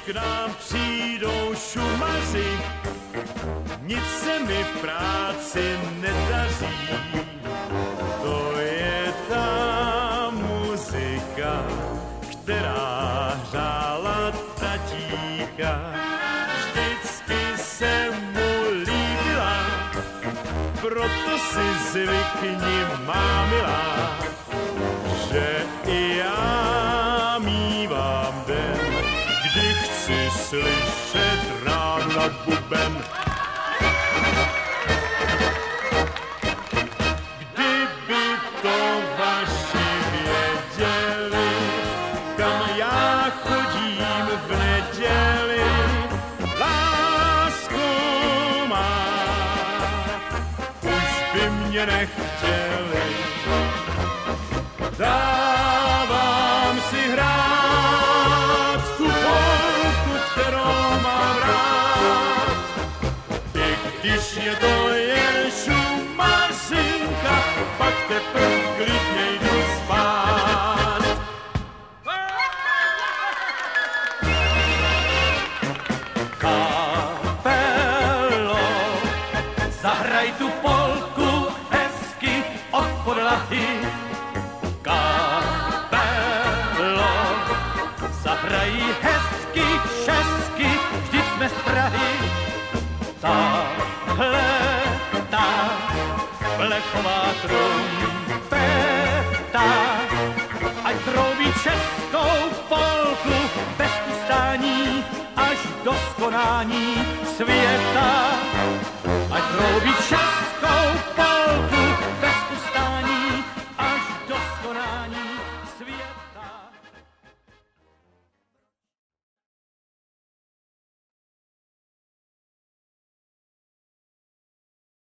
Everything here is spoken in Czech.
k nám přijdou šumaři, nic se mi v práci nedaří. To je ta muzika, která hřála tatíka. Vždycky se mu líbila, proto si zvykni, má milá, že i já mívám den, kdy chci slyšet ráno buben. Kdyby to vaši věděli, kam já chodím v neděli, lásko má, už by mě nechtěli. Dávám si hrát tu polku, kterou mám rád, i když je to jen šumařinka, pak teprv klidně jdu spát. Kapelo, zahraj tu polku hezky od podlahy. Kapelo, zahraj hezky česky, vždyť jsme z Prahy. Tahle ta plechová trumpeta, ať troubí českou polku bez ustání až do skonání světa.